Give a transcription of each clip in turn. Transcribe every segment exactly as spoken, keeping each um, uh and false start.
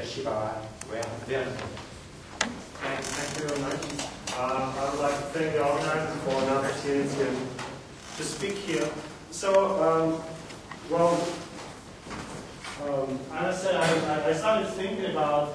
希望为这样。 Thank, thank you very much. Uh, I would like to thank the organizers for an opportunity to speak here. So, um, well, um, as I said, I, I started thinking about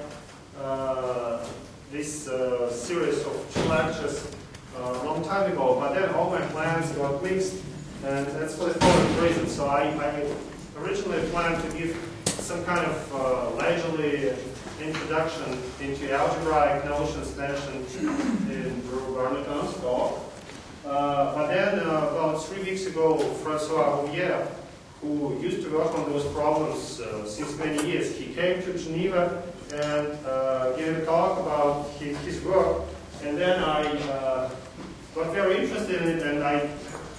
uh, this uh, series of two lectures uh, a long time ago, but then all my plans got mixed, and that's for the following reason. So I, I originally planned to give some kind of uh, leisurely introduction into algebraic notions mentioned in Drew Barnaton's talk. Uh, but then, uh, about three weeks ago, Francois Rouvière, who used to work on those problems uh, since many years, he came to Geneva and uh, gave a talk about his, his work. And then I uh, got very interested in it, and I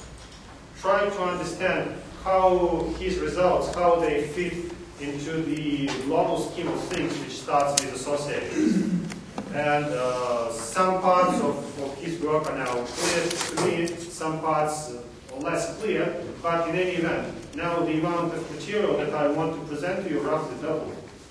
tried to understand how his results, how they fit into the global scheme of things, which starts with associators. And uh, some parts of, of his work are now clear to me, some parts are less clear, but in any event, now the amount of material that I want to present to you roughly doubled.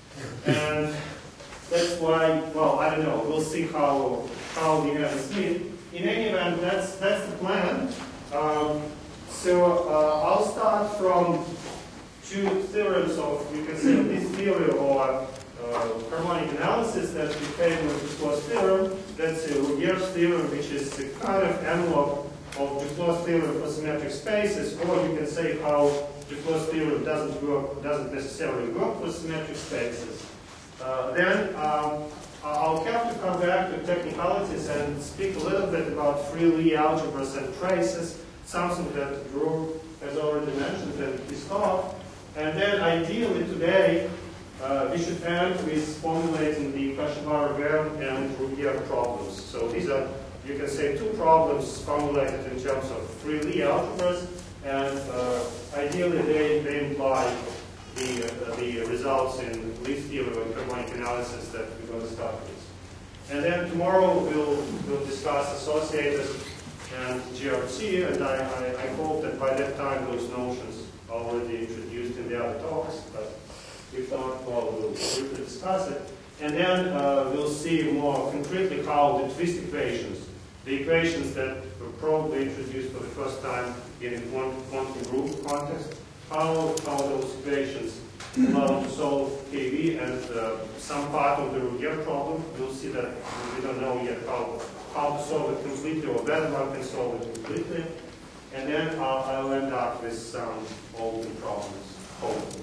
And that's why, well, I don't know, we'll see how, how the events meet. In any event, that's, that's the plan. Um, so uh, I'll start from two theorems of, you can say, this theory or uh, harmonic analysis that became with Duclos theorem. That's Rougier's theorem, which is a kind of analog of Duclos theorem for symmetric spaces, or you can say how Duclos theorem doesn't work, doesn't necessarily work for symmetric spaces. Uh, then um, I'll have to come back to technicalities and speak a little bit about free Lie algebras and traces, something that Drew has already mentioned in his talk. And then ideally today, uh, we should end with formulating the Cauchy-Barré-Verne and Rouvière problems. So these are, you can say, two problems formulated in terms of free Lie algebras, and uh, ideally they, they imply the, uh, the results in Lie's theory and harmonic analysis that we're going to start with. And then tomorrow we'll, we'll discuss associators and G R C, and I, I, I hope that by that time those notions are already introduced in the other talks, but if not, well, we'll briefly discuss it. And then uh, we'll see more concretely how the twist equations, the equations that were probably introduced for the first time in a quantum group context, how, how those equations allow to solve K V and uh, some part of the Rouvière problem. We'll see that we don't know yet how, how to solve it completely, or whether one can solve it completely. And then I'll, I'll end up with some open problems, hopefully.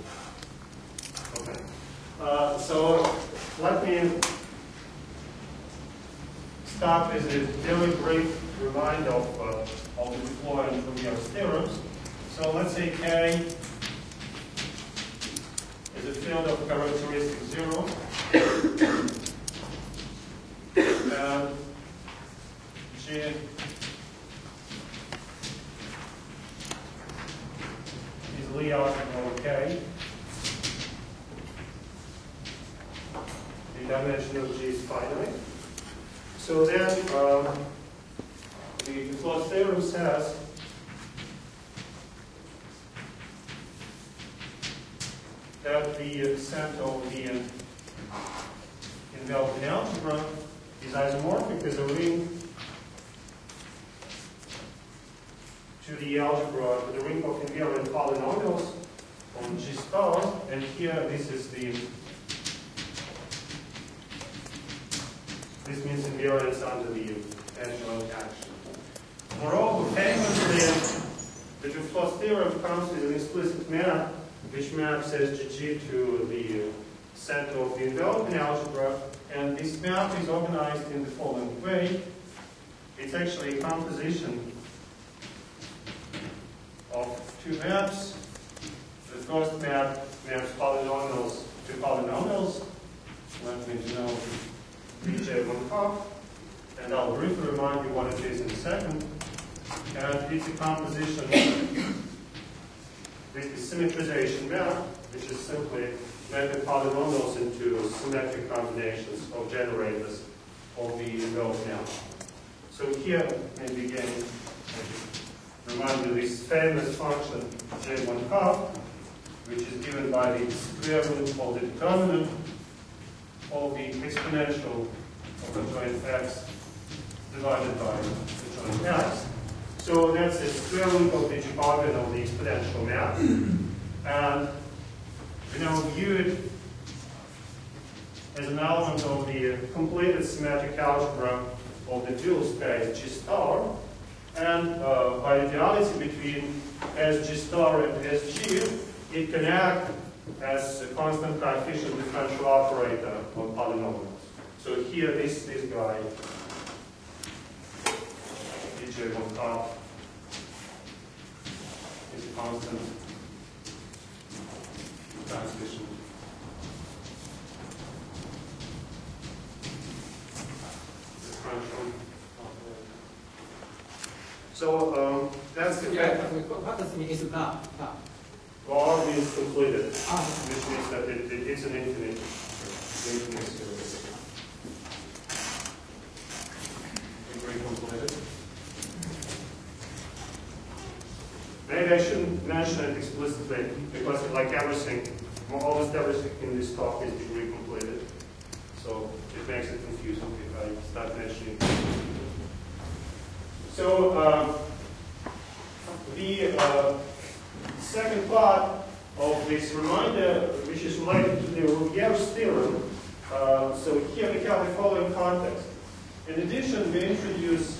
Okay. Uh, so let me start with a very brief reminder of, uh, of the Duclos and Rougier's theorems. So let's say K is a field of characteristic zero. And G Lie algebra K. The dimension of G is finite. So then um, the Duclos theorem says that the set of the enveloping algebra is isomorphic as a ring to the algebra, to the ring of invariant polynomials on G star, and here this is the, this means invariance under the adjoint action. Moreover, famously, the Duclos theorem comes with an explicit map which maps S G G to the center of the enveloping algebra, and this map is organized in the following way. It's actually a composition of two maps. The first map maps polynomials to polynomials. Let me know B J one half, and I'll briefly remind you what it is in a second. And it's a composition with the symmetrization map, which is simply mapping polynomials into symmetric combinations of generators of the enveloping algebra. So here, maybe again, remind you this famous function J one half, which is given by the square root of the determinant exponential of the joint x divided by the joint x. So that's the square root of the Jacobian of the exponential map. And we now view it as an element of the completed symmetric algebra of the dual space G star. And uh, by the duality between S G star and S G, it can act as a constant coefficient differential operator on polynomials. So here, this, this guy, D J on top, is a constant coefficient. Differential. So um, that's the Yeah, fact. what does it mean? It's not. not. R means completed, Ah. which means that it, it, it's an infinite, infinite series. Agree completed. Maybe I shouldn't mention it explicitly because, like everything, almost everything in this talk is degree completed. So it makes it confusing if I start mentioning it. So um, the uh, second part of this reminder, which is related to the Rouvière's theorem, uh, so here we have the following context. In addition, we introduce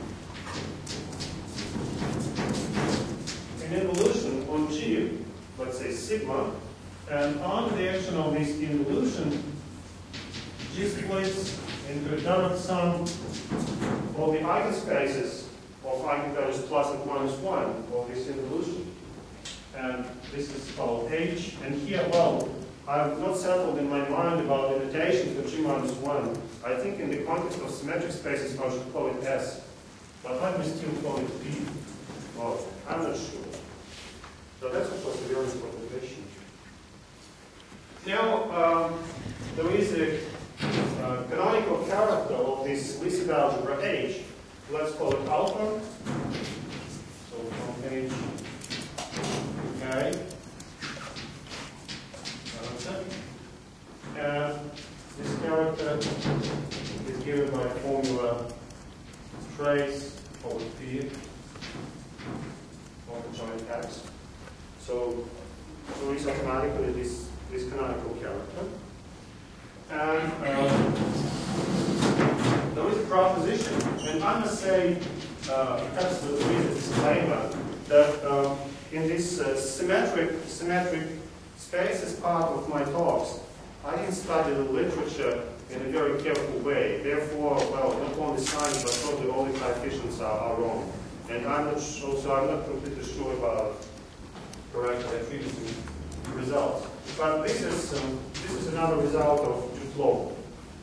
an involution on G, let's say sigma, and on the action of this involution, G splits into a donut sum of the eigenspaces of eigenvalues plus and minus one of this involution. And this is called H. And here, well, I've not settled in my mind about the notation for G minus one. I think in the context of symmetric spaces, I should call it S. But I may still call it P. Well, I'm not sure. So that's, of course, a very important notation. Now, um, there is a uh, canonical character of this Lisic algebra H. Let's call it alpha. So from H, okay. And this character is given by formula trace over P of the joint X. So, so it's automatically this, this canonical character. And um, there is a proposition, and I must say, uh, perhaps the reason disclaimer, that um, in this uh, symmetric, symmetric spaces part of my talks, I can study the literature in a very careful way. Therefore, well, not only science, but probably all the coefficients are, are wrong. And I'm not sure, so I'm not completely sure about correct attributing results. But this is um, this is another result of Duclos.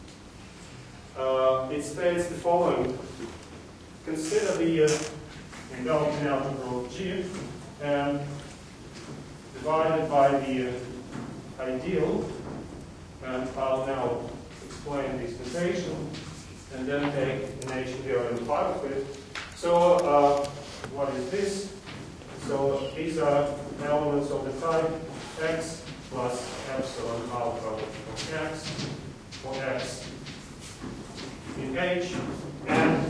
Uh, it states the following: consider the uh, enveloping algebra of G and divided by the uh, ideal, and I'll now explain this notation and then take an H invariant part of it. So uh, what is this? So these are elements of the type x plus epsilon alpha of x for x in H, and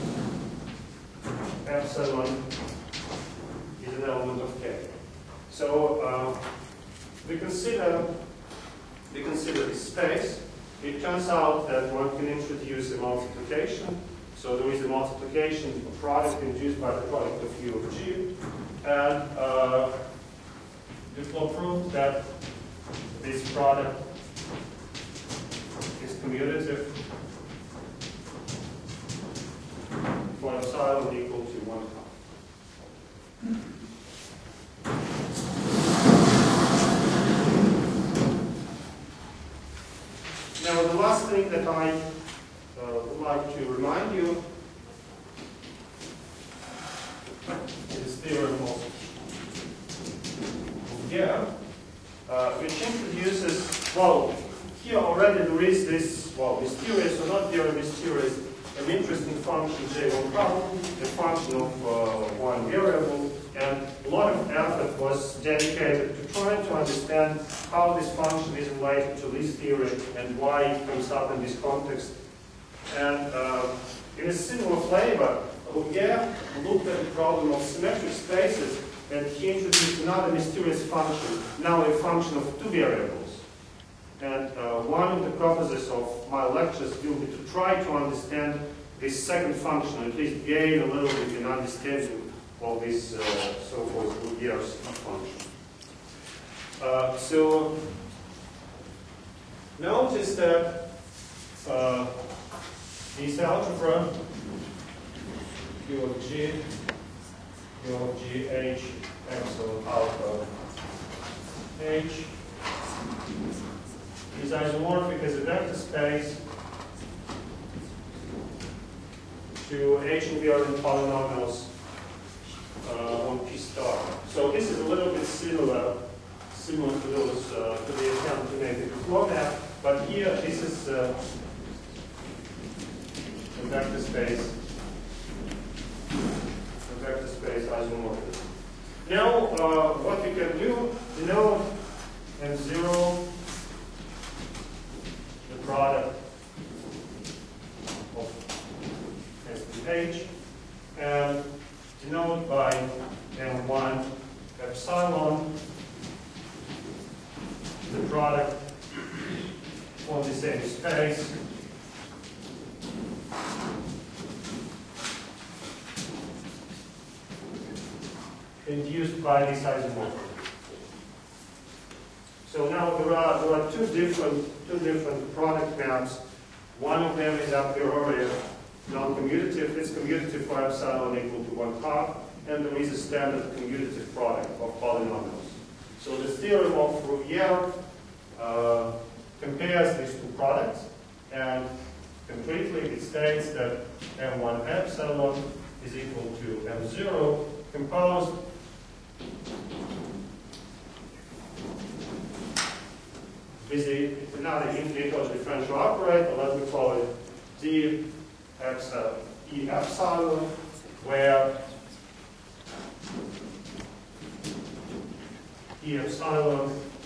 epsilon is an element of K. So uh, we consider we consider this space. It turns out that one can introduce a multiplication. So there is a multiplication product induced by the product of U of G. And uh, Duclos proved that this product is commutative for epsilon equal to one half. Now, the last thing that I uh, would like to remind you is theorem of Rouvière, uh, which introduces, well, here already there is this, well, mysterious or not very mysterious, an interesting function J one half, a function of uh, one variable, And a lot of effort was dedicated to trying to understand how this function is related to this theory and why it comes up in this context. And uh, in a similar flavor, Rouvière looked at the problem of symmetric spaces, and he introduced another mysterious function, now a function of two variables. And uh, one of the purposes of my lectures will be to try to understand this second function, at least gain a little bit in understanding of this uh, so-called Rouvière's function. Uh, so notice that uh, this algebra Q of G, Q of G, H, epsilon alpha, H is isomorphic as a vector space to H invariant polynomials uh, on P star. So this is a little bit similar, similar to those uh, to the attempt to make it a flow map, but here this is uh, a vector space. Vector space isomorphism. Now, uh, what we can do, you know, M zero, the product of S and H, and denote by M one epsilon, the product on the same space. Induced by this isomorphism. So now there are there are two different two different product maps. One of them is a priori non-commutative. It's commutative for epsilon equal to one half, and there is a standard commutative product of polynomials. So the theorem of Rouvière uh, compares these two products, and concretely it states that M one epsilon is equal to M zero composed with a, another infinite differential operator, let me call it d epsilon, e epsilon, where e epsilon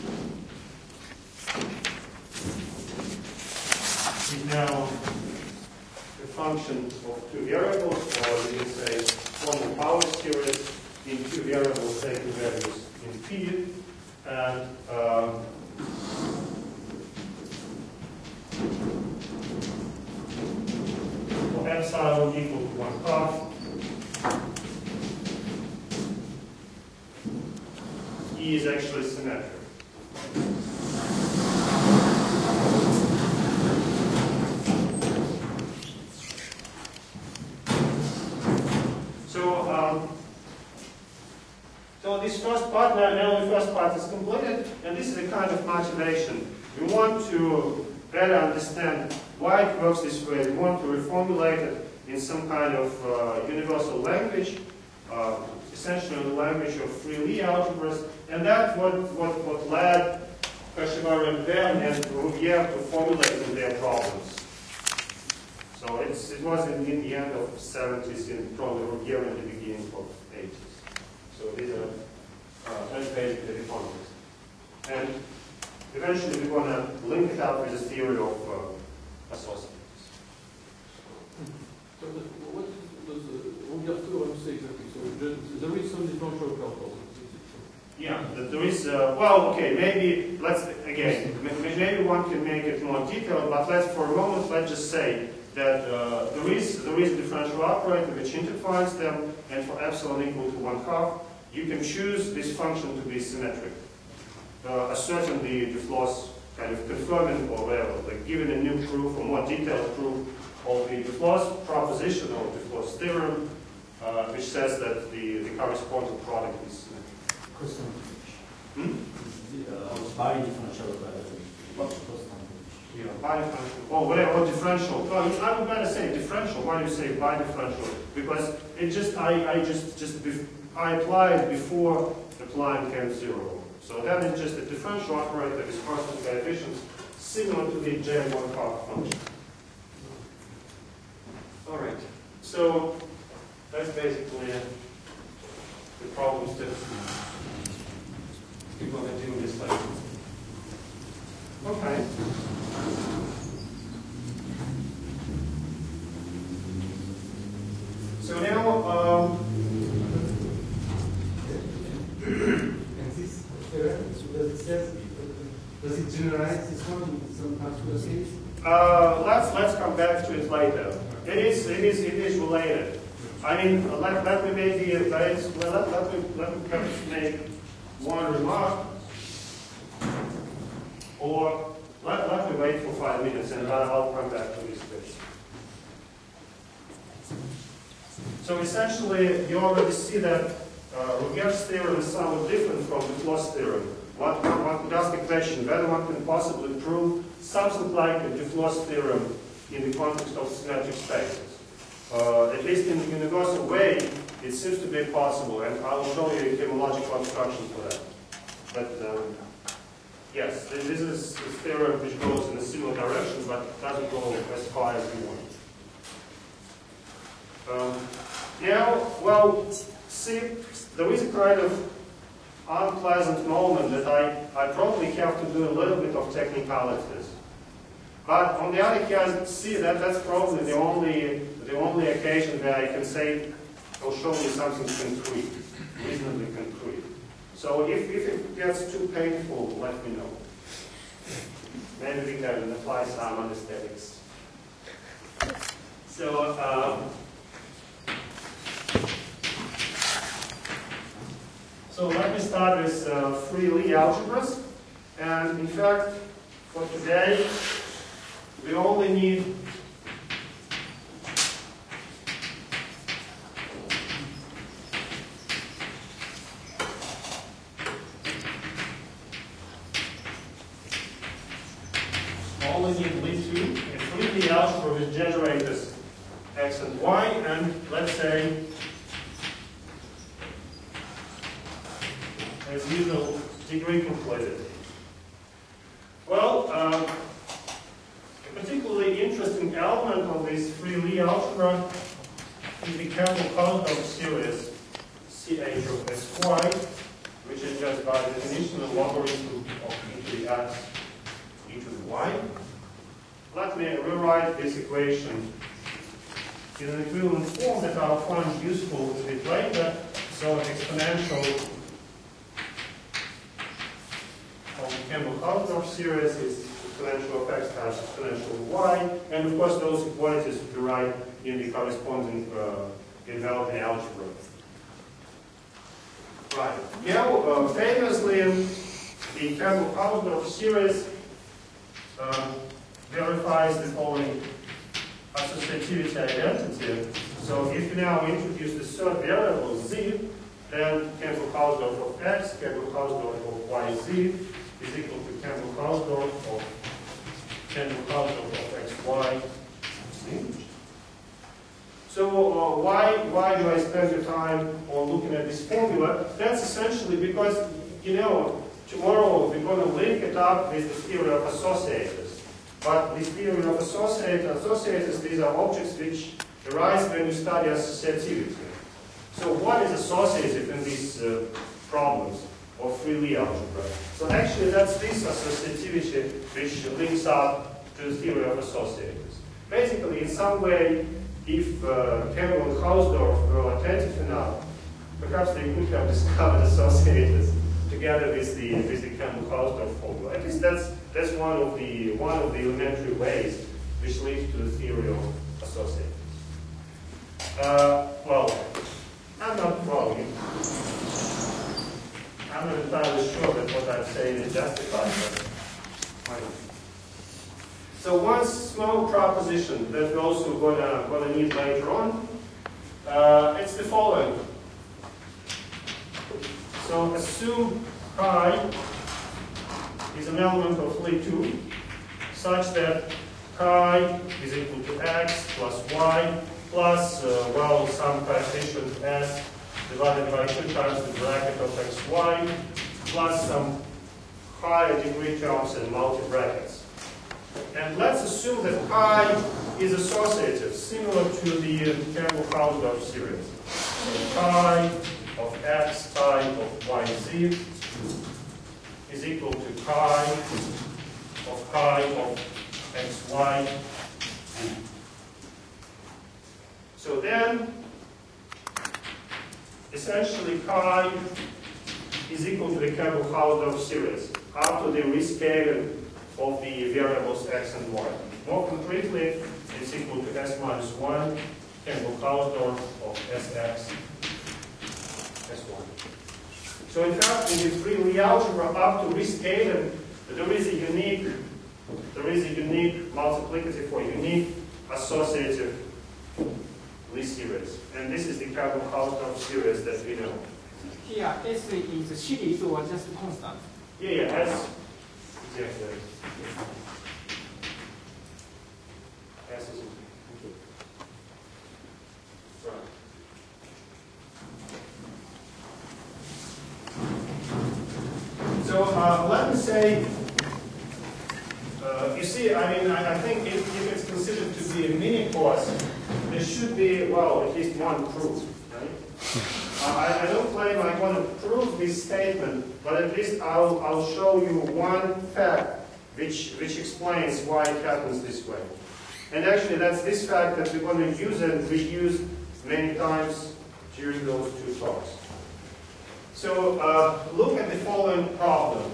is now a function of two variables, or we can say formal power series in two variables taking values in P, and um, for epsilon equal to one half, E is actually symmetric. So, um, so this first part, now, now the first part is completed, and this is a kind of motivation. We want to better understand why it works this way. We want to reformulate it in some kind of uh, universal language, uh, essentially the language of free Lie algebras, and that's what, what, what led Cauchy-Barré and Verne and Rouvière to formulating their problems. So it's, it was in, in the end of the seventies and probably Rouvière in the beginning of the eighties. So these are uh, that's basically the context. And eventually we're going to link it up with the theory of uh, associates. So the, what does Rouvière theorem say exactly? So there is some differential calculus. Yeah, that there is, uh, well, okay, maybe, let's, again, maybe one can make it more detailed, but let's, for a moment, let's just say that uh, there is there is a differential operator which interfines them, and for epsilon equal to one half, you can choose this function to be symmetric. Uh, ascertain the, the flaws, kind of confirming or whatever, like giving a new proof, or more detailed proof of the flaws proposition or the flaws theorem, uh, which says that the, the corresponding product is symmetric. Hmm? Bi-differential. Yeah, bi-differential, or whatever, or differential. Well, I would better say differential. Why do you say bi-differential? Because it just, I, I just, just, I applied before applying Kant zero. So that is just a differential operator with constant coefficients, similar to the J one half function. All right. So that's basically the problems that we're going to do this later. Okay. So now, um, And this theorem, so does it says, does it generalize this one in some particular case? uh, let's let's come back to it later. It is it is it is related. I mean, let, let me maybe uh, let, let, let me let me perhaps make one remark, or let, let me wait for five minutes and I'll I'll come back to this bit. So essentially, you already see that uh, Roguer's theorem is somewhat different from the Duflos theorem. One, one, one could ask a question whether one can possibly prove something like the Duflos theorem in the context of symmetric spaces. Uh, at least in the universal way, it seems to be possible, and I will show you a chemological abstraction for that. But um, yes, this is a theorem which goes in a similar direction, but doesn't go as far as we want. Um, now, well, see, there is a kind of unpleasant moment that I, I probably have to do a little bit of technicalities. But on the other hand, see, that that's probably the only the only occasion where I can say, or show you something concrete, reasonably concrete. So if, if it gets too painful, let me know. Maybe we can apply some anesthetics. So, um, so let me start with uh, free Lie algebras. And in fact, for today, we only need only need Lie two, a free Lie algebra which generates x and y, and let's say, as usual, degree completed. Well, um, a particularly interesting element of this free Lie algebra is the Campbell-Hausdorff series C H of S y, which is just by definition a logarithm of e to the x, e to the y. Let me rewrite this equation in an equivalent form that I'll find useful a bit later. So exponential of the Campbell-Hausdorff series is exponential of x times exponential of y, and of course those equalities we write in the corresponding uh, developing algebra. Right. Now, uh, famously, the Campbell-Hausdorff series uh, verifies the following associativity identity. So if you now introduce the third variable z, then Campbell-Hausdorff of x, Campbell-Hausdorff of yz is equal to Campbell-Hausdorff of Campbell-Hausdorff of xy. So uh, why why do I spend the time on looking at this formula? That's essentially because, you know, tomorrow we're going to link it up with the theory of associators. But this theory of associator, associators, these are objects which arise when you study associativity. So what is associative in these uh, problems of free Lie algebra? So actually that's this associativity which links up to the theory of associators. Basically, in some way, if uh, Campbell and Hausdorff were attentive enough, perhaps they could have discovered associators together with the with the Campbell-Hausdorff formula. At least that's that's one of the one of the elementary ways which leads to the theory of associators. Uh, well, I'm not wrong. I'm not entirely sure that what I'm saying is justified, but why not? So one small proposition that we're also gonna gonna need later on, uh, it's the following. So assume chi is an element of Lie two, such that chi is equal to x plus y plus uh, well some coefficient s divided by two times the bracket of xy plus some higher degree terms in multi brackets. And let's assume that chi is associative, similar to the uh, Campbell-Hausdorff series. So chi of x chi of yz is equal to chi of chi of xy. So then, essentially chi is equal to the Campbell-Hausdorff series after the rescaling of the variables x and y. More concretely, it's equal to s minus one Campbell-Hausdorff of sx s one. So in fact, in the free Lie algebra up to rescaling, there is a unique, there is a unique multiplicative or unique associative Lie series, and this is the Campbell-Hausdorff series that we know. Here, S is series or just constant? Yeah, yeah, S. Exactly. S is right. So uh, let me say, uh, you see, I mean, I, I think if, if it's considered to be a mini course, there should be, well, at least one proof, right? Uh, I, I don't claim I want to prove this statement, but at least I'll, I'll show you one fact which, which explains why it happens this way. And actually, that's this fact that we're going to use and reuse many times during those two talks. So uh, look at the following problem.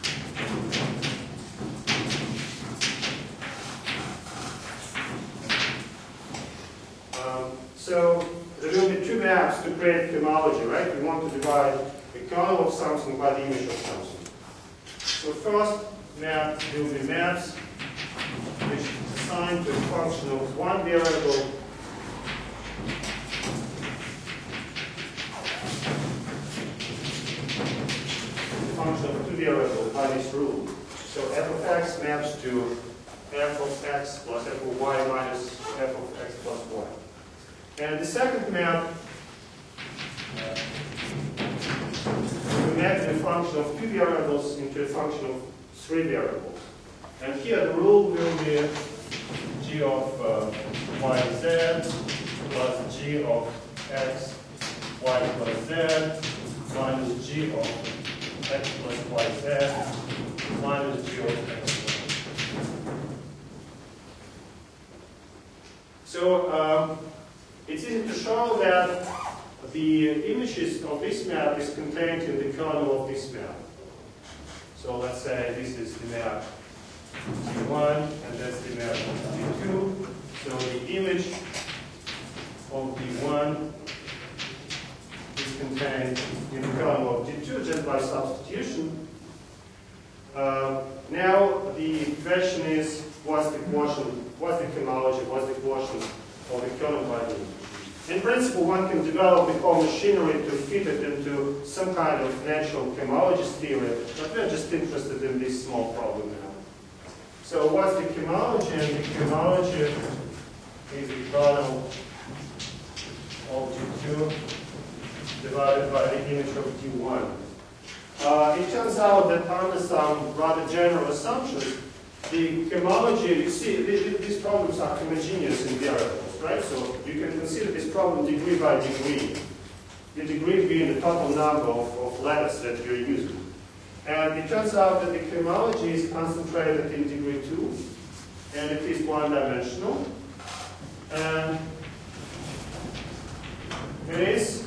Um, so there will be two maps to create homology, right? We want to divide the kernel of something by the image of something. So first map will be maps which is assigned to a function of one variable function of two variables by this rule. So f of x maps to f of x plus f of y minus f of x plus y. And the second map, uh, we map the function of two variables into a function of three variables. And here the rule will be g of uh, yz plus g of x y plus z minus g of x plus yz minus g of x. So um, it's easy to show that the images of this map is contained in the kernel of this map. So let's say this is the map D one and that's the map of D two. So the image of D one is contained in the kernel of D two just by substitution. Uh, now the question is, what's the quotient, what's the homology, what's the quotient of the kernel by the image? In principle, one can develop the whole machinery to fit it into some kind of natural homologous theory, but we're just interested in this small problem now. So what's the homology? And the homology is the kernel of D two divided by the image of D one. Uh, it turns out that under some rather general assumptions, the homology, you see, these problems are homogeneous in variables, right? So you can consider this problem degree by degree. The degree being the total number of, of letters that you're using. And it turns out that the homology is concentrated in degree two, and it is one-dimensional. And it is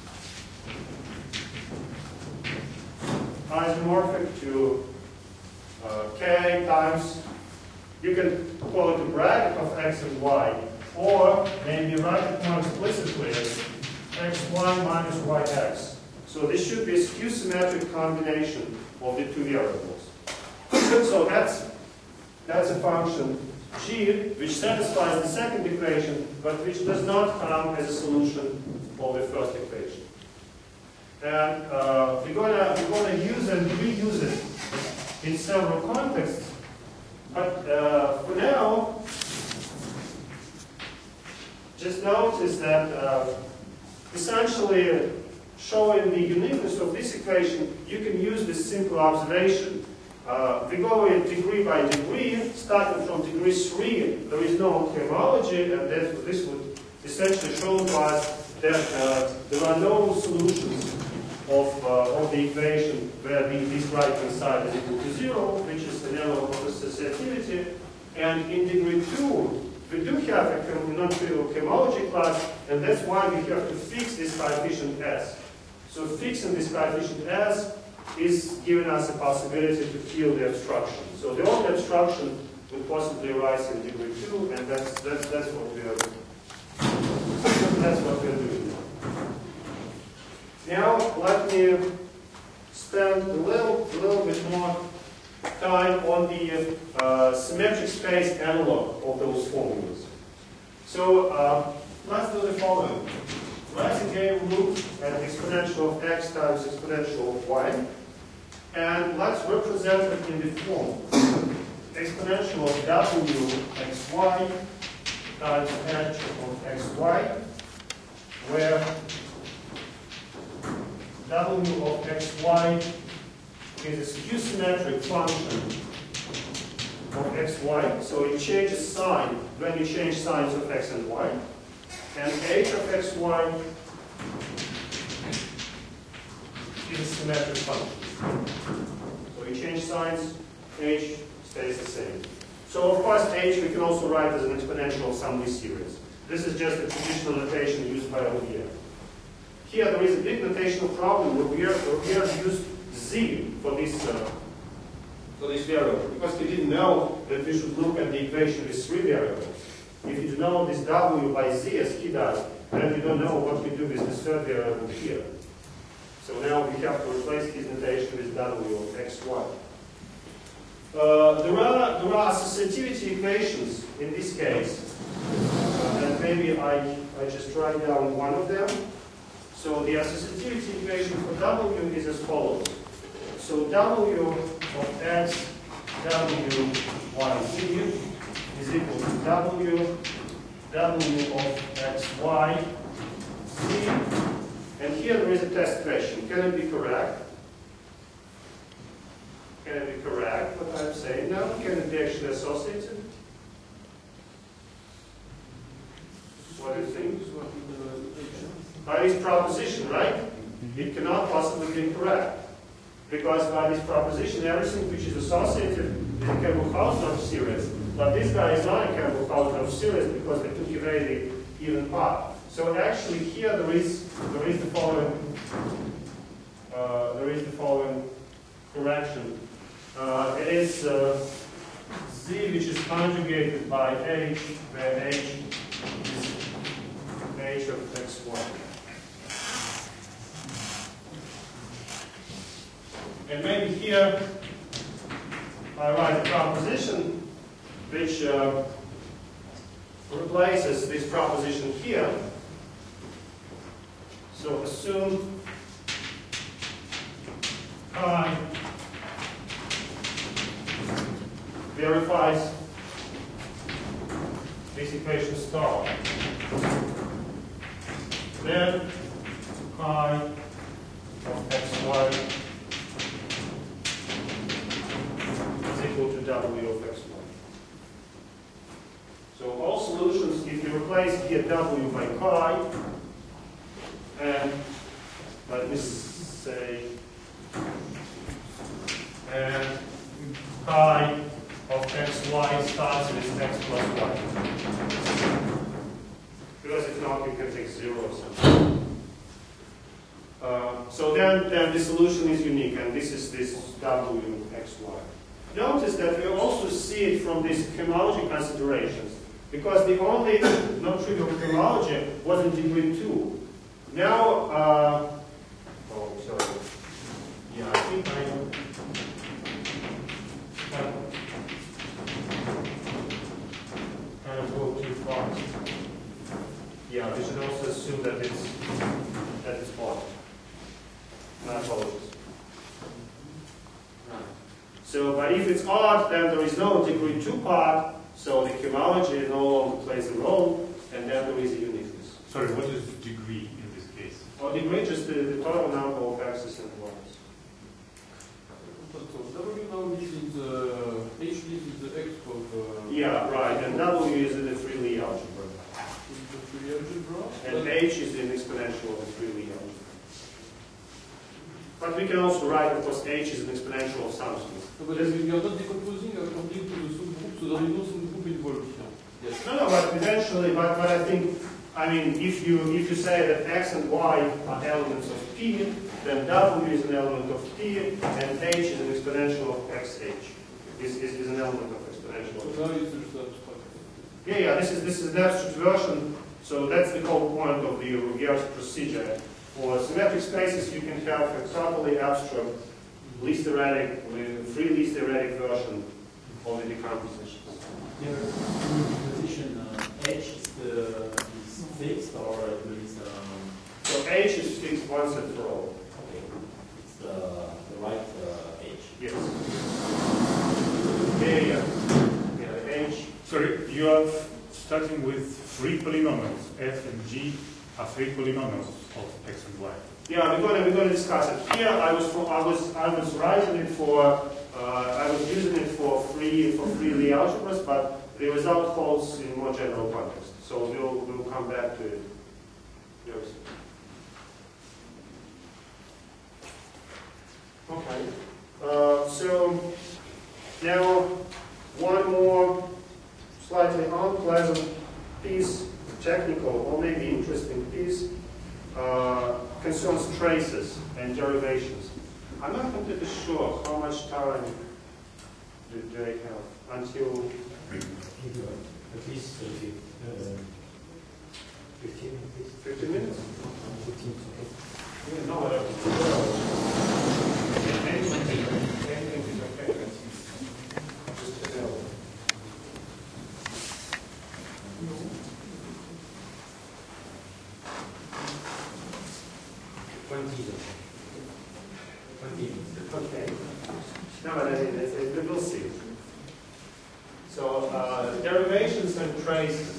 isomorphic to uh, k times, you can call it a bracket of x and y, or maybe write it more explicitly as xy minus yx. So this should be a skew-symmetric combination of the two variables. So that's, that's a function g which satisfies the second equation, but which does not come as a solution of the first equation. And uh, we're gonna we're gonna use and reuse it in several contexts. But uh, for now, just notice that uh, essentially showing the uniqueness of this equation, you can use this simple observation. Uh, we go in degree by degree, starting from degree three, there is no homology, and this, this would essentially shows us that uh, there are no solutions of, uh, of the equation where the, this right-hand side is equal to zero, which is the level of associativity. And in degree two, we do have a non-trivial cohomology class, and that's why we have to fix this coefficient S. So fixing this coefficient S is giving us a possibility to fill the abstraction. So the only abstraction would possibly arise in degree two, and that's that's that's what we are doing. That's what we are doing now. Now let me spend a little a little bit more time on the uh, symmetric space analog of those formulas. So uh, let's do the following. Let's again look at the exponential of x times exponential of y, and let's represent it in the form exponential of w xy times h of xy, where w of xy is a skew-symmetric function of xy, so it changes sign when you change signs of x and y. And h of xy is a symmetric function. So you change signs, h stays the same. So of course h we can also write as an exponential of some Lie series. This is just a traditional notation used by Olivier. Here there is a big notational problem where we are, where we are used z for this uh, for this variable, because we didn't know that we should look at the equation with three variables. If you know this w by z as he does, then we don't know what we do with this third variable here. So now we have to replace this notation with w of xy. Uh, there are there are associativity equations in this case, uh, and maybe I I just write down one of them. So the associativity equation for w is as follows. So w of x w y z is equal to w w of xy z. And here there is a test question. Can it be correct? Can it be correct what I'm saying now? Can it be actually associated? What do you think? By this proposition, right? It cannot possibly be correct. Because by this proposition, everything which is associated with the Campbell-Hausdorff series, but this guy is not a Campbell-Hausdorff series because they took away the even part. So actually here there is there is the following uh, there is the following correction. Uh, it is uh, z which is conjugated by h, where h is h of xy. And maybe here I write a proposition which uh, replaces this proposition here. So assume chi verifies this equation star. Then chi of xy equal to w of xy. So all solutions, if you replace here w by chi, and let me say, and chi of xy starts with x plus y. Because if not, you can take zero or something. Uh, so then, then the solution is unique, and this is this w xy. Notice that we also see it from these cohomology considerations, because the only non-trivial cohomology was in degree two. Now, uh, oh, sorry. Yeah, I think I kind of go too fast. Yeah, we should also assume that it's that it's odd. My apologies. So, but if it's odd, then there is no degree two part, so the cohomology no longer plays a role, and then there is a uniqueness. Sorry, what is degree in this case? Or degree, just the, the total number of x's and y's. So W now lives in the H lives in the X of uh, Yeah, right, and W is in the three Lie algebra. three algebra. And h is an exponential of the three Lie algebra. But we can also write, of course, h is an exponential of something. No, but you are not decomposing according to the subgroup, so there is no subgroup involved here. Yes. No, no, but eventually, but, but I think, I mean, if you if you say that x and y are elements of P, then W is an element of P, and h is an exponential of xh. Is, is, is an element of exponential. So now it's just abstract. Yeah, yeah, this is this is an abstract version, so that's the whole point of the Ruggiero procedure. For symmetric spaces, you can have a totally abstract, least theoretic, free least theoretic version of the decompositions. Here, position uh, H is, the, is fixed or there is um, So h is fixed once and for all. okay, it's the, the right uh, H. Yes. Yeah, yeah, yeah. H. Sorry, you are starting with three polynomials, f and g are three polynomials of x and y. Yeah, we're going to we're going to discuss it. Here, I was for, I was I was writing it for uh, I was using it for free for free Lie algebras, but the result holds in more general context. So we'll we'll come back to it. Yes. Okay. Uh, so now one more slightly unpleasant piece, technical or maybe interesting piece. Uh, concerns traces and derivations. I'm not completely sure how much time do they have until At least uh, fifteen minutes. fifteen minutes? fifteen, okay. Yeah, no, uh, anything, anything is okay. Just tell. twenty is okay. twenty minutes. Okay. No, but I mean, it's, it's, we'll see. So, uh, derivations and traces.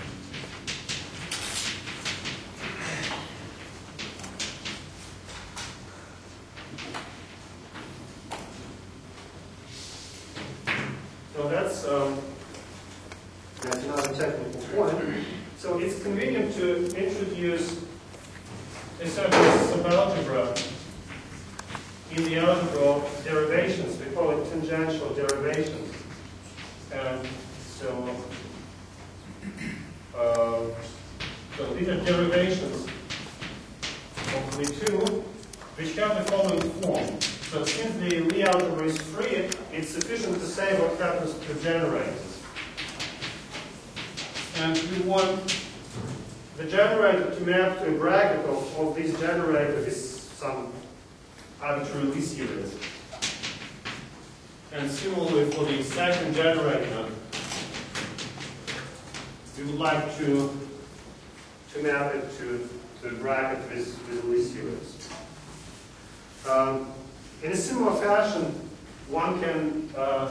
So that's um, that's another technical point. So it's convenient to introduce a certain subalgebra in the algebra of derivations. We call it tangential derivations. And so, uh, so these are derivations of the two, which have the following form. So since the Lie algebra is free, it's sufficient to say what happens to generators. And we want the generator to map to a bracket of, of this generator is some arbitrary Lie series. And similarly for the second generator, we would like to, to map it to, to the bracket with, with Lie series. Um, in a similar fashion, one can uh,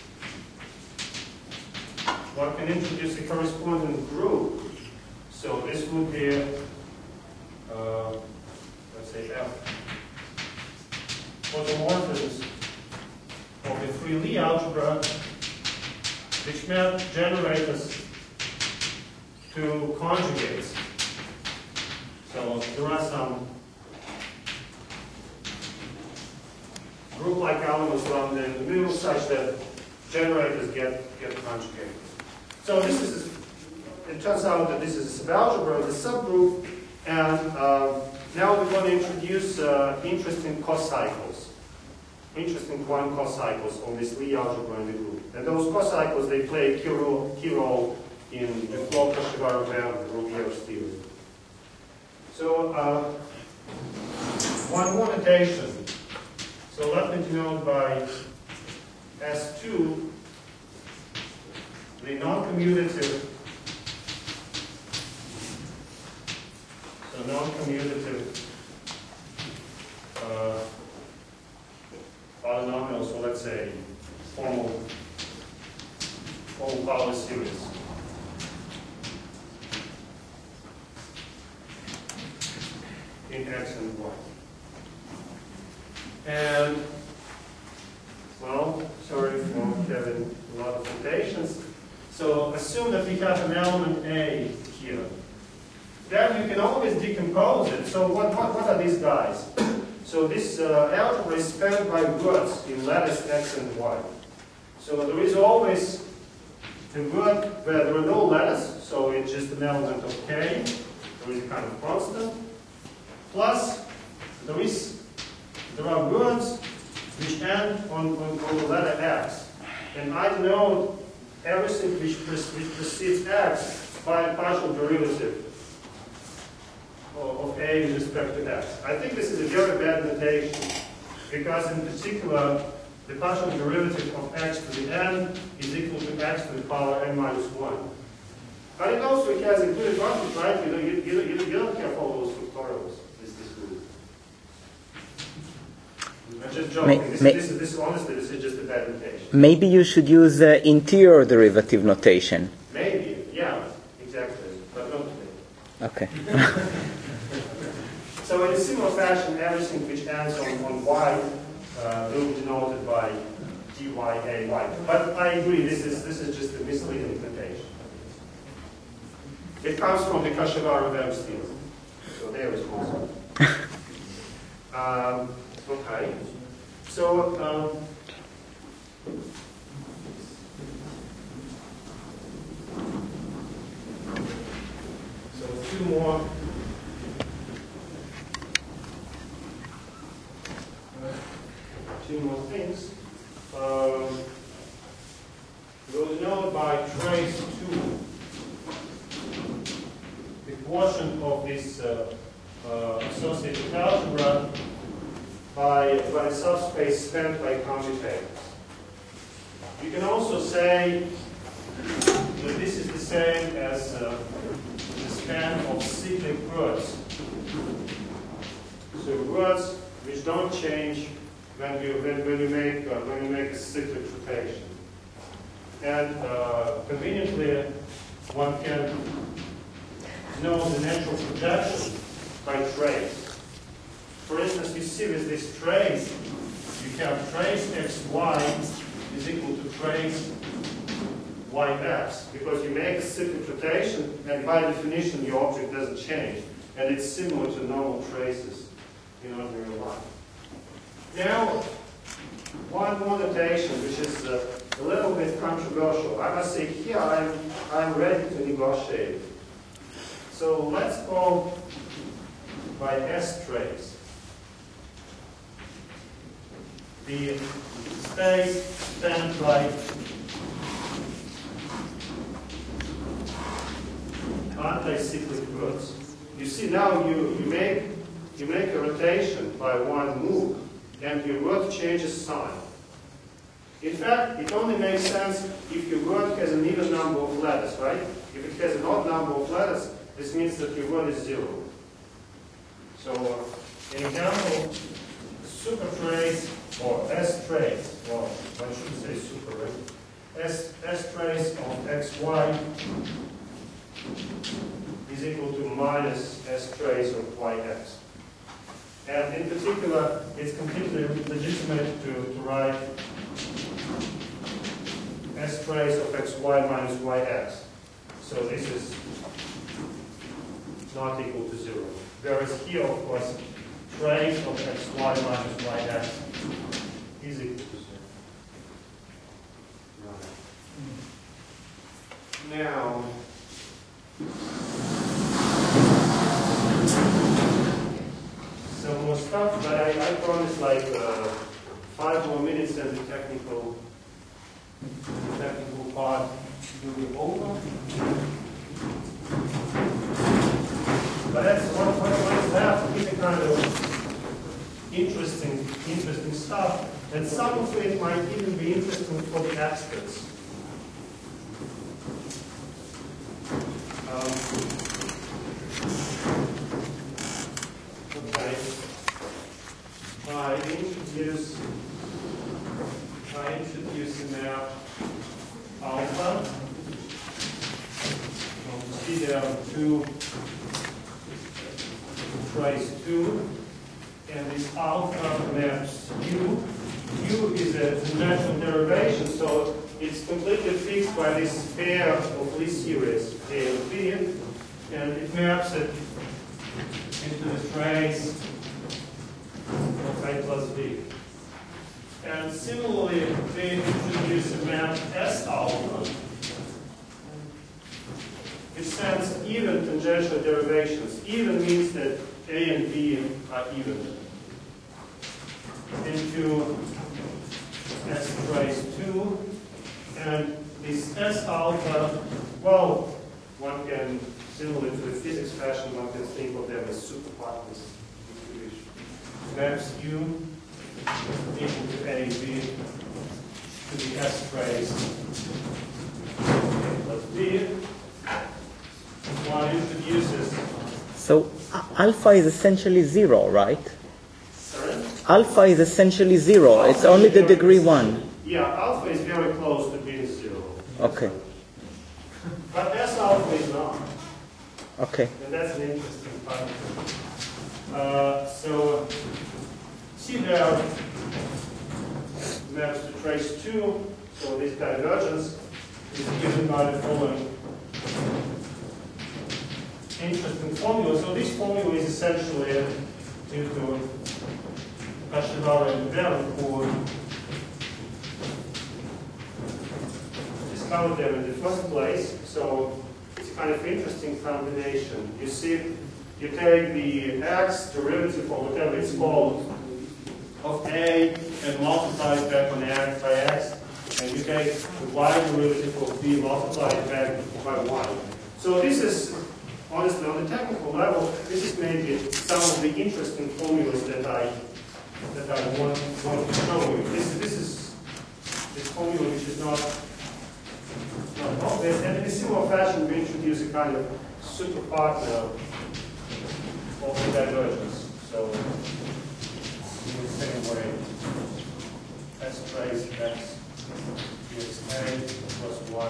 one can introduce a corresponding group. So this would be, uh, let's say, F. Automorphisms of the free Lie algebra, which map generators to conjugates. So there are some group-like elements around in the middle such that generators get, get conjugated. So this is, it turns out that this is a subalgebra, the subgroup, and uh, now we're going to introduce uh, interesting cocycles, interesting quantum cocycles on this Lie algebra in the group. And those cocycles, they play a key role, key role in the Floch-Kashibara-Band Ruggiero's theory. So uh, one more notation. So let me denote by S two the non-commutative, so non-commutative uh, polynomial, so let's say formal, formal power series. In X and Y. And, well, sorry for having a lot of notations. So assume that we have an element A here. then you can always decompose it. So what, what, what are these guys? So this uh, algebra is spanned by words in lattice x and y. So there is always a word where there are no letters, so it's just an element of k. There is a kind of constant. Plus, there is there are words which end on, on, on the letter x. And I denote everything which, which precedes x by a partial derivative of a with respect to x. I think this is a very bad notation because in particular the partial derivative of x to the n is equal to x to the power n minus one. But it also has a good advantage, right? You, know, you, you, you, you don't have all those factorials. This, this rule. I'm just joking. May, this, may, this, is, this, honestly, this is just a bad notation. Maybe you should use uh, interior derivative notation. Maybe, yeah, exactly, but not today. Okay. So in a similar fashion, everything which ends on, on y uh, will be denoted by dy a y. But I agree, this is this is just a misleading notation. It comes from the Kashavarov-Epstein, so they're responsible. um, okay, so. Um, so two more. Two more things. Um, we'll denote by trace two the quotient of this uh, uh, associated algebra by, by a subspace spanned by commutators. You can also say that this is the same as uh, the span of cyclic words. So words which don't change when you when, when you make uh, when you make a cyclic rotation. And uh, conveniently, one can know the natural projection by trace. For instance, you see with this trace, you have trace xy is equal to trace yx, because you make a cyclic rotation, and by definition, your object doesn't change, and it's similar to normal traces in ordinary life. Now, one more notation, which is uh, a little bit controversial. I must say here I'm, I'm ready to negotiate. So let's call by S trace the space spanned by anti-cyclic words. You see now you, you make you make a rotation by one move, and your word changes sign. In fact, it only makes sense if your word has an even number of letters, right? If it has an odd number of letters, this means that your word is zero. So, uh, an example, super trace or S trace, well, I should say super, right? S, S trace of xy is equal to minus S trace of yx. And in particular, it's completely legitimate to, to write S trace of xy minus yx. So this is not equal to zero. Whereas here, of course, trace of xy minus yx is equal to zero. Right. Now, some more stuff, but I, I promise like uh, five more minutes and the technical, the technical part will be over. But that's what, what, what is left is a kind of interesting, interesting stuff, and some of it might even be interesting for the experts. Um, Okay. I introduce I introduce now alpha. So you see there are two trace two, and this alpha maps u. U is a natural derivation, so it's completely fixed by this pair of Lie series A and B. and it maps it into the trace of A plus B. And similarly, they introduce a map S alpha, which sends even tangential derivations. Even means that A and B are even. Into S trace two, and this S alpha, well, one can, similar to the physics fashion, one can think of them as superparticles. Maps U equal to A B to the S trace A plus B. One introduces. So a- alpha is essentially zero, right? Sorry? Alpha is essentially zero. It's only the degree one. Yeah, alpha is very close to being zero. Okay. But S alpha is not. Okay. And that's an interesting part. Uh, so, see there maps to trace two. So this divergence is given by the following interesting formula. So this formula is essentially due to Kashibara and Verne, who discovered them in the first place. So it's a kind of interesting combination. You see, you take the x derivative or whatever it's called of A and multiply it back on x by x, and you take the y derivative of B multiplied back by y. So this is, honestly, on the technical level, this is maybe some of the interesting formulas that I that I want, want to show you. This this is this formula which is not not obvious, and in a similar fashion we introduce a kind of super partner of the divergence. So in the same way, S trace x gives A plus y.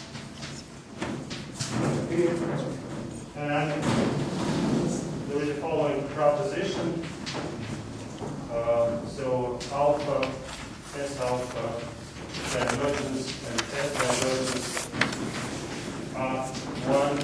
And there is the following proposition. Uh, so alpha, S alpha, divergence, and S divergence are one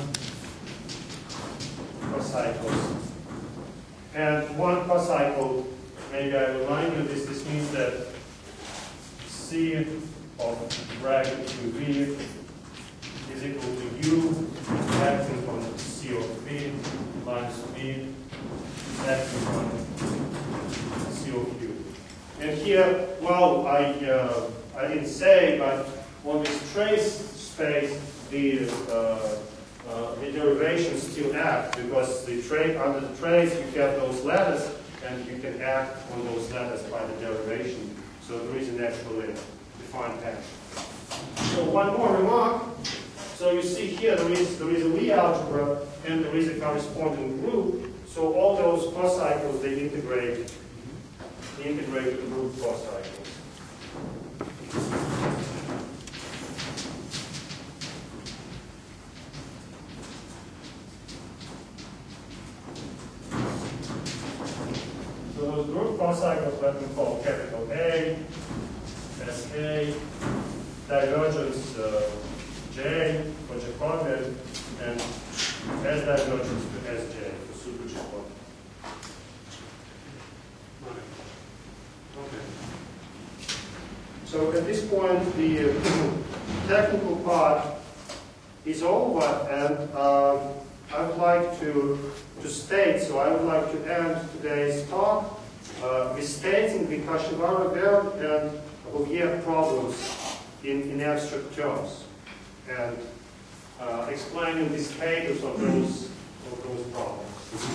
cocycles. And one cocycle, maybe I remind you this, this means that C of bracket to V is equal to U acting on C of B minus B acting on C of U. And here, well, I uh, I didn't say, but on this trace space, the uh, uh, the derivations still act, because the trace under the trace you get those letters, and you can act on those letters by the derivation. So there is an actually defined action. So one more remark. So you see here there is there is a Lie algebra and there is a corresponding group. So all those cocycles they integrate they integrate the group cocycles. So those group cocycles let me call capital A, S A, divergence uh, J for Jacobian, and S divergence to S J for super Jacobian. Okay. So at this point, the technical part is over, and uh, I would like to, to state, so I would like to end today's talk uh, with stating the Kashiwara-Verne and Bouvier problems in, in abstract terms, and uh, explaining the status of those, of those problems.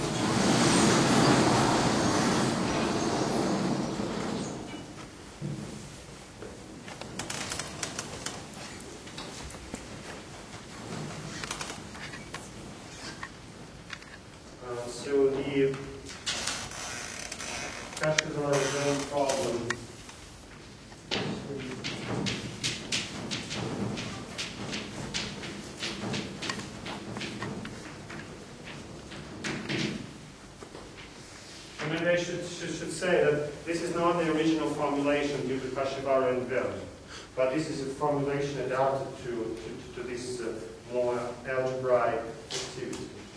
Uh, so the Kashibara-Verne problem I mean, they should, should, should say that this is not the original formulation due to Kashibara and Verne, but this is a formulation adapted to, to, to this uh, more algebraic activity.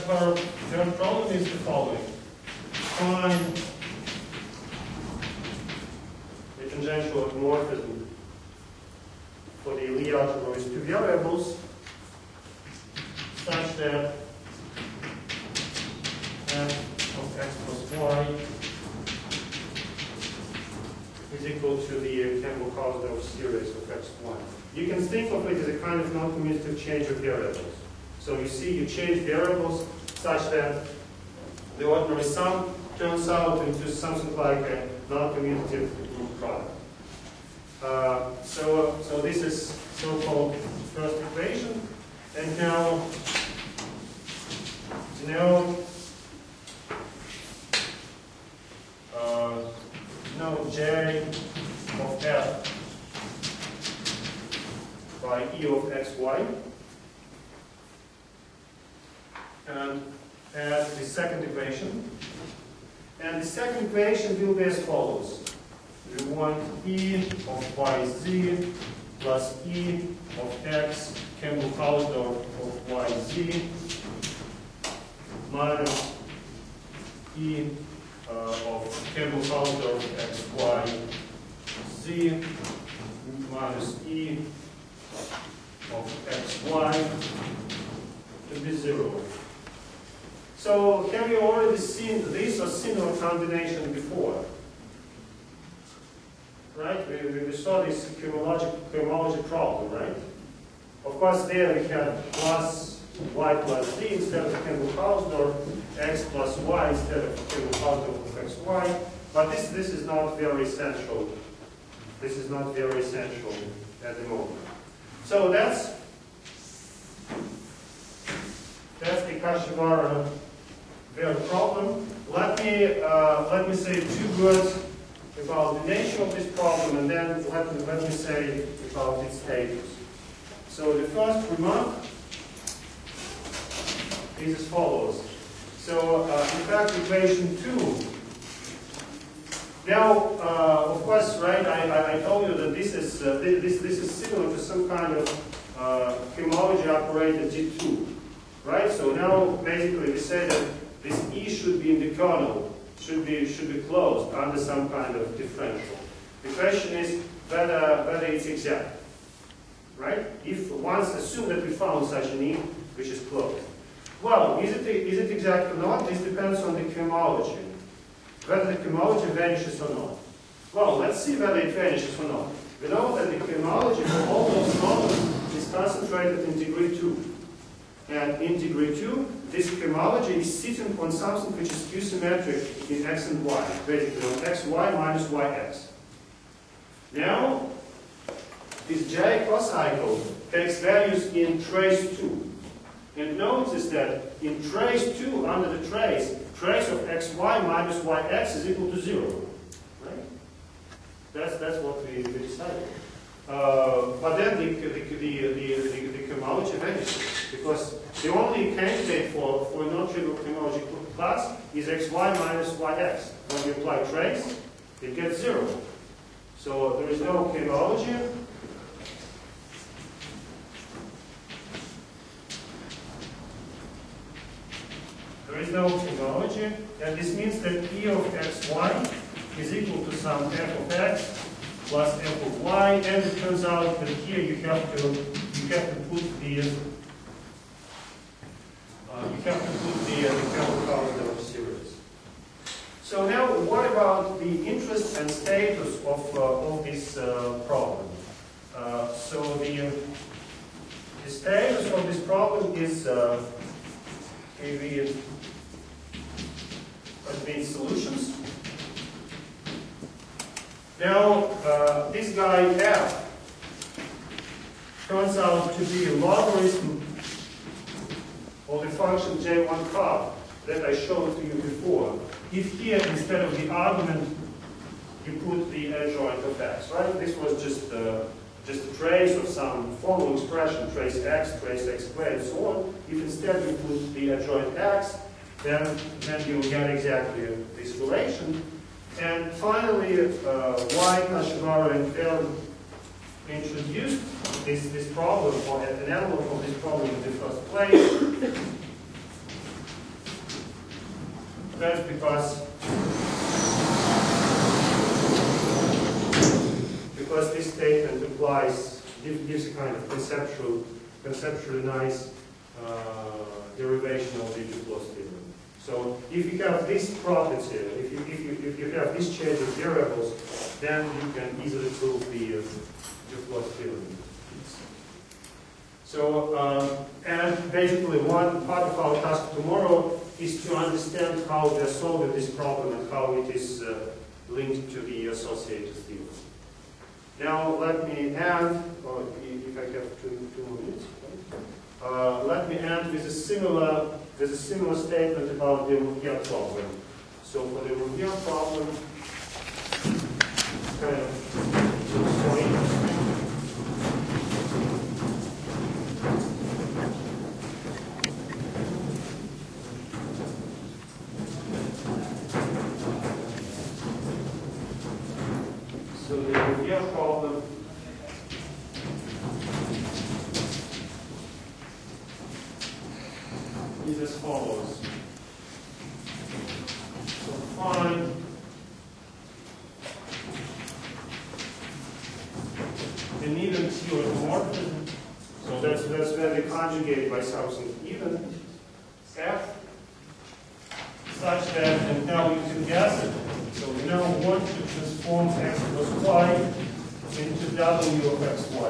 Kashmir theorem problem is the following. Find the tangential homomorphism for the Lie algebra with two variables such that f of x plus y is equal to the Campbell-Hausdorff series of x, y. You can think of it as a kind of non-commutative change of variables. So you see, you change variables such that the ordinary sum turns out into something like a non-commutative group product. Uh, so, so this is so-called first equation. And now, now, uh, now J of f by E of xy, and add the second equation. And the second equation will be as follows. We want E of yz plus E of x Campbell-Hausdorff of yz minus E uh, of Campbell-Hausdorff xy z minus E of xy to be zero. So have you already seen this or similar combination before? Right? We, we, we saw this cohomology, cohomology problem, right? Of course, there we had plus y plus z instead of Campbell-Hausdorff, x plus y instead of Campbell-Hausdorff of xy. But this, this is not very essential. This is not very essential at the moment. So that's that's the Kashiwara theorem problem. Let me uh, let me say two words about the nature of this problem, and then let me let me say about its status. So the first remark is as follows. So uh, in fact, equation two. Now, uh, of course, right? I, I, I told you that this is uh, this this is similar to some kind of uh, cohomology operator G two, right? So now, basically, we say that this E should be in the kernel, should be should be closed under some kind of differential. The question is whether whether it's exact, right? If once assume that we found such an E which is closed. Well, is it is it exact or not? This depends on the cohomology. Whether the cohomology vanishes or not. Well, let's see whether it vanishes or not. We know that the cohomology for all those problems is concentrated in degree two. And in degree two, this cohomology is sitting on something which is q-symmetric in x and y, basically on xy minus yx. Now, this J cross-cycle takes values in trace two. And notice that in trace two, under the trace, trace of xy minus yx is equal to zero. Right? That's, that's what we, we decided. Uh, but then the, the, the, the, the, the cohomology vanishes, because the only candidate for, for a non-trivial cohomology class is xy minus yx. When we apply trace, it gets zero. So there is no cohomology. There is no cohomology, and this means that E of xy is equal to some f of x plus f of y, and it turns out that here you have to you have to put the uh, you have to put the, uh, the Campbell-Hausdorff series. So now, what about the interest and status of uh, of this uh, problem? Uh, so the the status of this problem is uh, the main solutions. Now, uh, this guy f turns out to be a logarithm of the function j one half that I showed to you before. If here, instead of the argument, you put the adjoint of x, right? This was just uh, just a trace of some formal expression, trace x, trace x squared, and so on. If instead you put the adjoint x, then, then you get exactly this relation. And finally, uh, why Kashiwara and Feld introduced this, this problem, or an element of this problem in the first place, That's because because this statement applies, gives, gives a kind of conceptual, conceptually nice uh, derivation of the Duclos theorem. So if you have this property, if you, if you, if you have this change of variables, then you can easily prove the uh, Duclos theorem. So, um, and basically one part of our task tomorrow is to understand how we are solving this problem and how it is uh, linked to the associated theorem. Now let me end, or if I have two, two more minutes, uh, let me end with a similar with a similar statement about the Rouvier problem. So for the Rouvier problem, it's kind of strange. So the Rouvier problem is as follows. So find an even T automorphism. So that's that's when we conjugate by something even F such that, and now we can guess it. So we now want to transform x plus y into W of x y.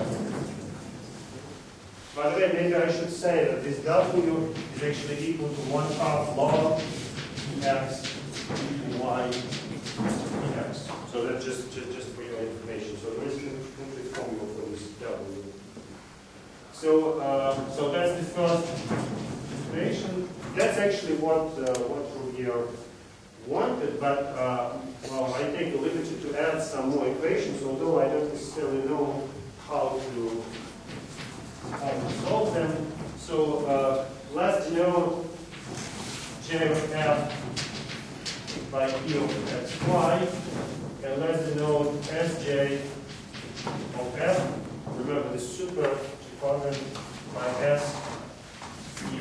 By the way, maybe I should say that this W is actually equal to one half log x equal y x. So that's just, just, just for your information. So there is a complete formula for this W. So, uh, so that's the first equation. That's actually what uh, what Rouvier wanted, but uh, well, I take the liberty to add some more equations, although I don't necessarily know how to how to solve them. So uh, let's denote J of f by E of xy, and let's denote Sj of f. Remember the super department by S E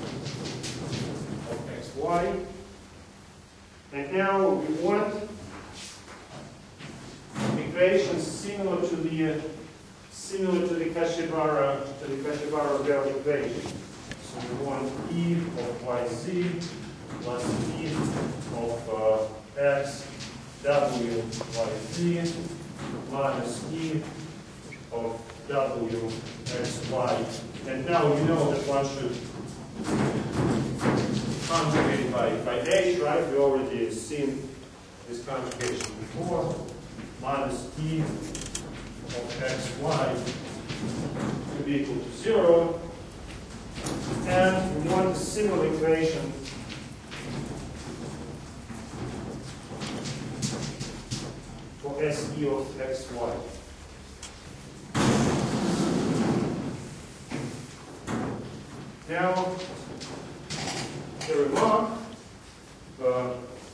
of xy. And now we want equations similar to the uh, similar to the Cauchy-Barre to the Cauchy-Barre equation. So we want E of yz plus E of uh, x w yz minus E of w xy. And now you know that one should conjugate by, by h, right? We already seen this conjugation before. Minus E of xy to be equal to zero. And we want a similar equation for Se of xy. Now, the remark, uh,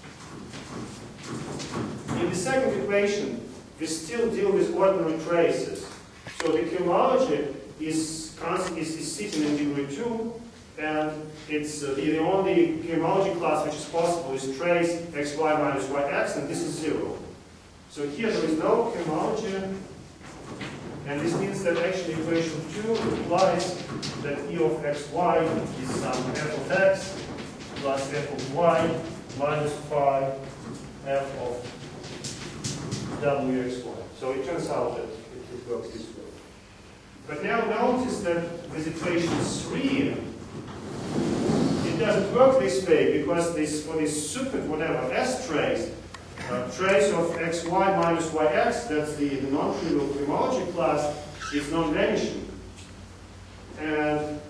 in the second equation, we still deal with ordinary traces. So the cohomology is, is, is sitting in degree two, and it's uh, the, the only cohomology class which is possible is trace xy minus yx, and this is zero. So here there is no cohomology, and this means that actually equation two implies that E of xy is some f of x plus f of y minus phi f of wxy. So it turns out that it, it works this way. But now notice that with equation three, it doesn't work this way because this for this super whatever s trace, uh, trace of xy minus yx, that's the, the non-trivial cohomology class, is non-vanishing. And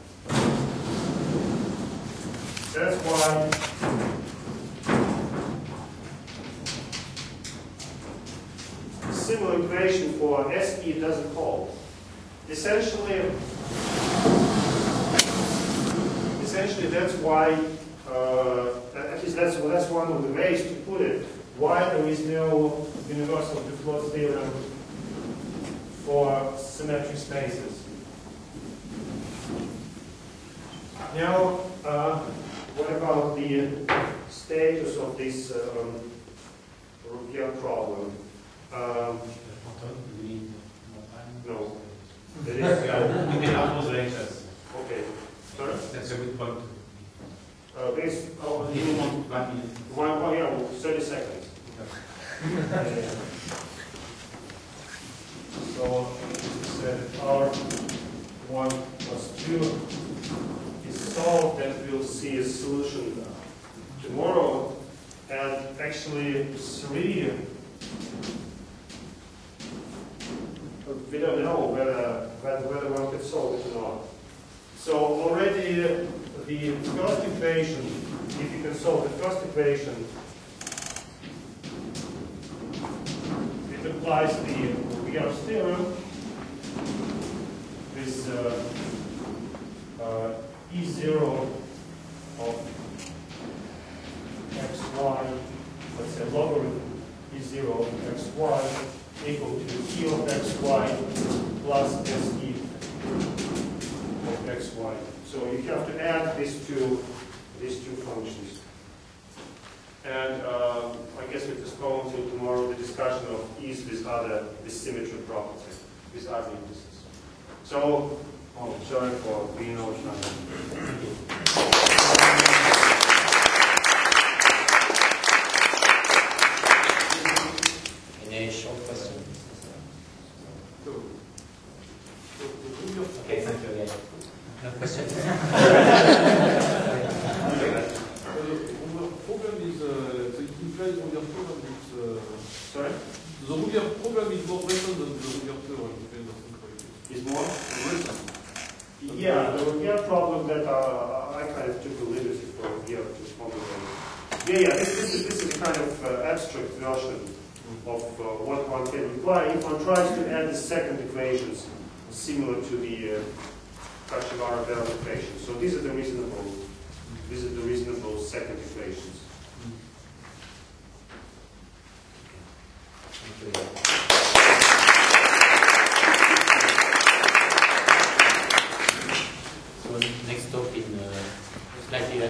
that's why a similar equation for S E doesn't hold. Essentially, essentially that's why, uh, at least that's, well, that's one of the ways to put it, why there is no universal Duclos theorem for symmetric spaces. Now, uh, what about the status of this um, Rouvier problem. Um, no. There is, We can have those lectures. okay. Sorry? That's a good point. Uh, based, oh, You want one minute? one, one, yeah, thirty seconds. Uh, so, said R one plus two is solved, then we'll see a solution tomorrow. And actually, three, we don't know whether, whether, whether one can solve it or not. So already uh, the first equation, if you can solve the first equation, it applies the Rouvier theorem with uh, uh, E zero of xy, let's say logarithm E zero of xy equal to E of xy plus Se of xy. So you have to add these two, these two functions. And uh, I guess we postpone till tomorrow the discussion of ease with other, with symmetry property, with other indices. So, oh, sorry for being over time. Any short question? So, so the Rouvier Okay, thank you again. No question? Uh, the problem is uh, the implied Rouvier theorem is uh, Sorry? the Rouvier problem is more recent than the Rouvier theorem. if I understand correctly. Is more recent. Yeah, the Rouvier problem that uh, I kind of took a liberty for here to formulate. Yeah, yeah, this, this, is, this is a kind of uh, abstract version of uh, what one can imply if one tries to add the second equations similar to the uh, Kashiwara-Bell equation. So these are the reasonable, these are the reasonable second